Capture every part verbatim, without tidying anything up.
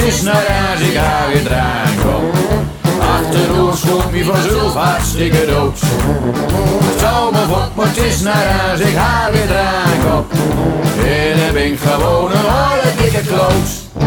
het is naar huis, ik ga weer drank op. Achterdoor schoot me vanzelf hartstikke dood. Het zou me vond, maar het is naar huis, ik ga weer drank op. En dan ben ik gewoon een hele dikke kloot.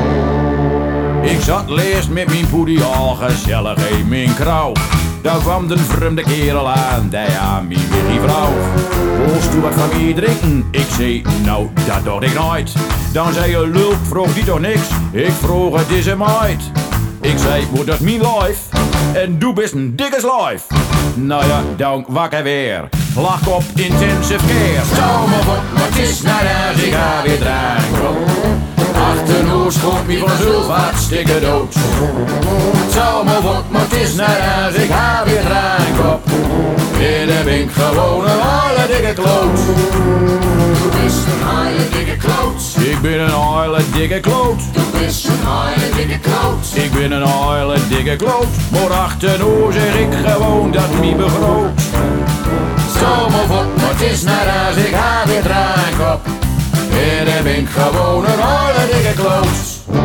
Ik zat leest met mijn poedie al gezellig in mijn krauw. Daar kwam de vreemde kerel aan, die aan mij weer die vrouw. Wolst u wat van mij drinken? Ik zei, nou dat dacht ik nooit. Dan zei je, lul, vroeg die toch niks? Ik vroeg, het is een meid. Ik zei, wordt dat mijn life? En doe best een dikke life. Nou ja, dan wakker weer. Lach op intensive care. Stel me op, maar het is naar huis, ik ga weer drank op. Achternoer schoot me vanzelf hartstikke dood. Stel me op, maar het is naar huis, ik ga weer drank op. En dan ben ik gewoon een hele dikke kloot. Du bist een hele dikke kloot. Ik ben een hele dikke kloot. Du bist een hele dikke kloot. Ik ben een hele dikke kloot. Maar achternoer zeg ik gewoon dat me begroot. Stel me op, maar het is naar huis, ik ga weer drank op. En dan ben ik gewoon een hele dikke kloot.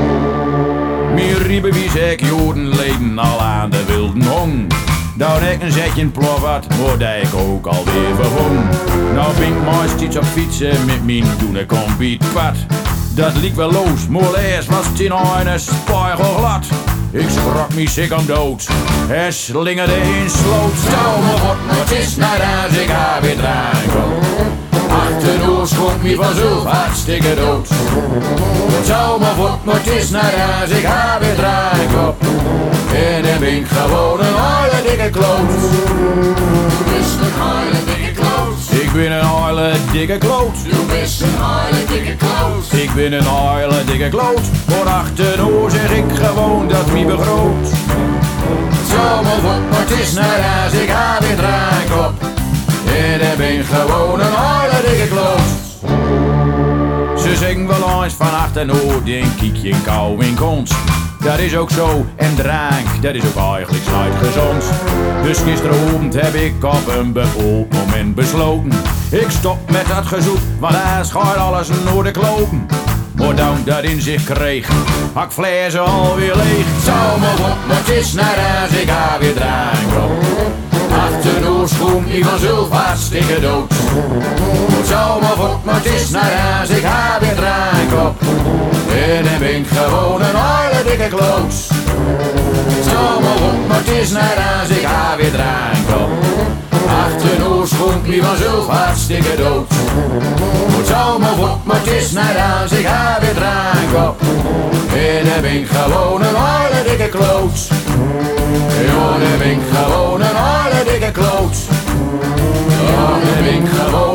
Mijn riepen wie zeg ik joden leden al aan de wilde hong. Dan ik een zetje in ploffert, word ik ook alweer vervong. Nou ben ik meest iets op fietsen met mijn doen kompiet pad. Dat liep wel los, maar eerst was het in een spiegelglad. Ik schrok me ziek om dood en slingerde in sloot. Stel me op, maar het is naar huis, ik ga weer drank op. Achterdoor schoot me vanzelf hartstikke dood. Stel me op, maar het is naar huis, ik ga weer drank op. En dan ben ik gewoon een hele dikke kloot. Du bist een hele dikke kloot. Ik ben een hele dikke kloot. Du bist een hele dikke kloot. Ik ben een hele dikke kloot. Voor achterdoor zeg ik gewoon dat me begroot. Stel me op, maar het is naar huis, ik ga weer drank op. En dan ben ik gewoon een hele dikke kloot. Ze zingen wel eens van achternoord, een kiekje in kou in konst. Dat is ook zo, en drank, dat is ook eigenlijk nooit gezond. Dus gisteravond heb ik op een bepaald moment besloten. Ik stop met dat gezoek, want daar schuilt alles door de kloten. Maar dan ik dat in zich kreeg, hak flessen alweer leeg. Zou me op, maar het is naar huis, ik ga weer drank op. Achterdoor schoen ik vanzelf hartstikke dood. Zou me op, maar het is naar huis, ik ga weer drank op. En dan ben ik gewoon een hele dikke kloot. Stel me op, maar het is naar huis, ik ga weer drank op. Achterdoor schoen ik vanzelf hartstikke dood. Stel me op, maar het is naar huis, ik ga weer drank op. En dan ben ik gewoon een hele dikke kloot. Ja, dan ben ik gewoon een hele dikke kloot. Ja, dan ben ik gewoon